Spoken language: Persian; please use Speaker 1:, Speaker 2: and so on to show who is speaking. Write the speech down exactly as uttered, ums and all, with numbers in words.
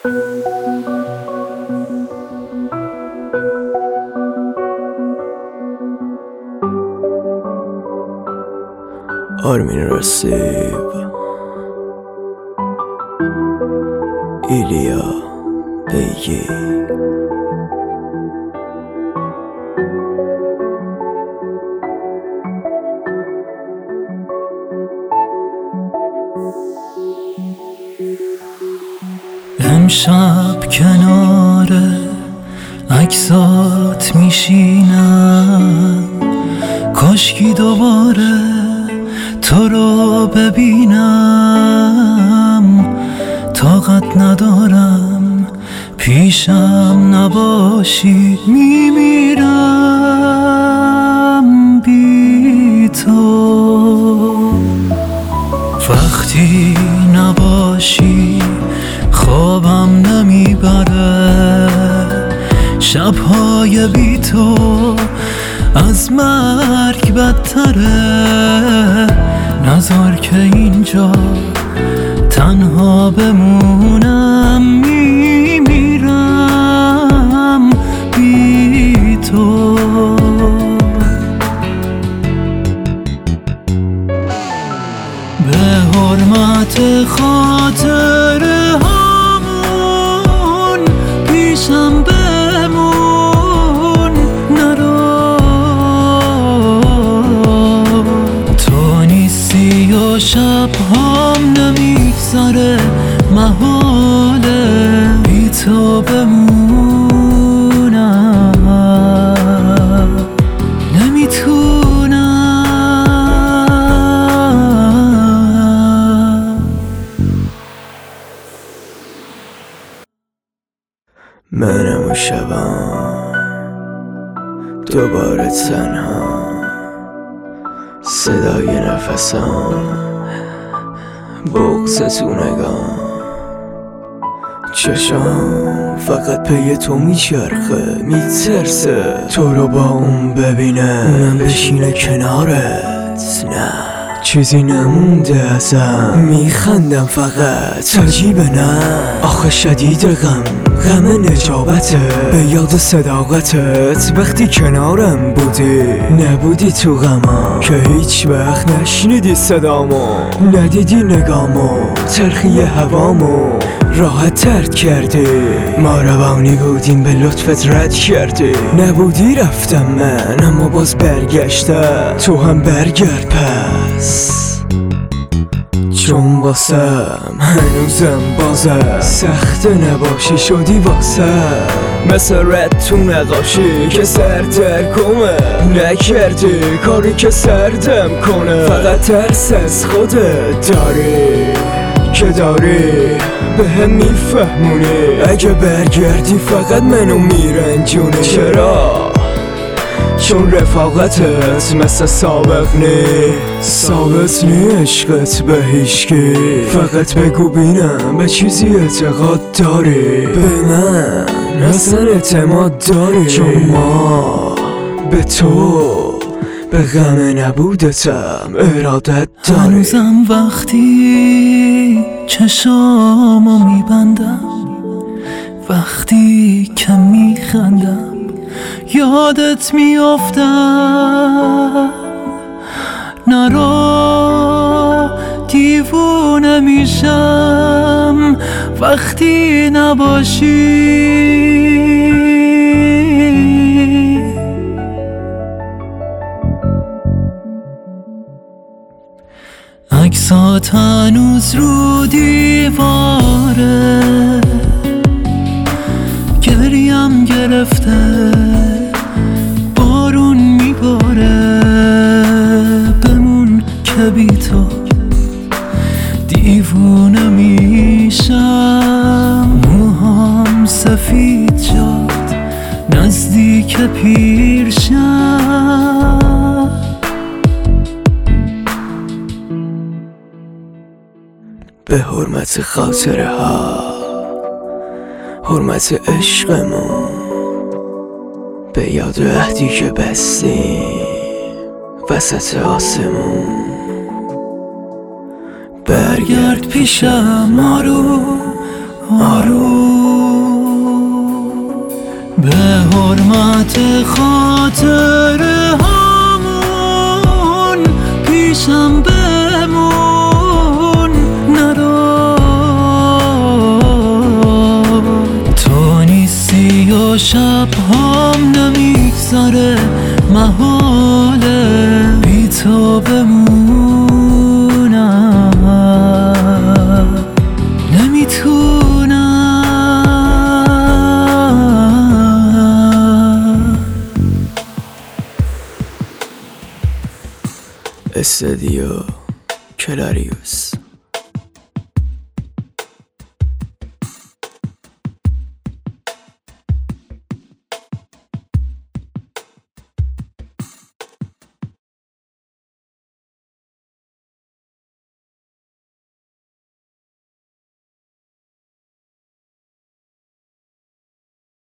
Speaker 1: آرمین رسیب، ایلیا بیگی.
Speaker 2: امشب کنار عکسات میشینم، کاشکی دوباره تو رو ببینم. طاقت ندارم پیشم نباشی، میمیرم بی تو. وقتی نباشی خوابم نمیبره، شبهای بی تو از مرگ بدتره. نذار که اینجا تنها بمونم، میمیرم بی تو. به حرمت خاطر همون پیشم بمون، نرو. تو نیستی و شبهام نمیگذره، محاله بی تو بمونم. نمیتونم.
Speaker 1: منم و شبم دوباره تنها، صدای نفسم بغض تو نگام. چشم فقط پی تو میچرخه، میترسه تو رو با اون ببینه، اونم بشینه کنارت. نه چیزی نمونده ازم، میخندم فقط عجیبه. نه آخه شدید غم، غم نجابته به یاد صداقتت. وقتی کنارم بودی نبودی تو غمم، که هیچ وقت نشنیدی صدامو، ندیدی نگامو، تلخی هوامو راحت ترد کردی. ما روانی بودیم به لطفت رد کردی. نبودی رفتم من اما باز برگشتم، تو هم برگرد پس. چون واسم هنوزم بازم سخته نباشی، شدی واسم مثل رد تو نقاشی که سر ترکمه. نکردی کاری که سردم کنه، فقط ترس از خودت داری که داری به هم میفهمونی. اگه برگردی فقط منو میرنجونی. چرا؟ چون رفاقتت مثل سابق نی، ثابت نی عشقت به هیچکی. فقط بگو بینم به چیزی اعتقاد داری، به من اصلا اعتماد داری. چون ما به تو به غم نبودتم ارادت داری.
Speaker 2: هنوزم وقتی چشامو میبندم، وقتی که میخندم یادت میافتم. نرو دیوونه میشم وقتی نباشی. عکسات هنوز رو دیواره، گریم گرفته بارون میباره. بمون که بی تو دیوونه میشم. موهام سفید شد نزدیک پیر شم.
Speaker 1: به حرمت خاطره ها، حرمت عشقمون، به یاد عهدی که بستیم وسط آسمون.
Speaker 2: برگرد پیشم، آروم آروم به حرمت خاطر همون پیشم بمون نرو تو نیستی و شب هم نمیگذره محاله بی تو بمونم نمیتونم
Speaker 1: استدیو کلاریوس.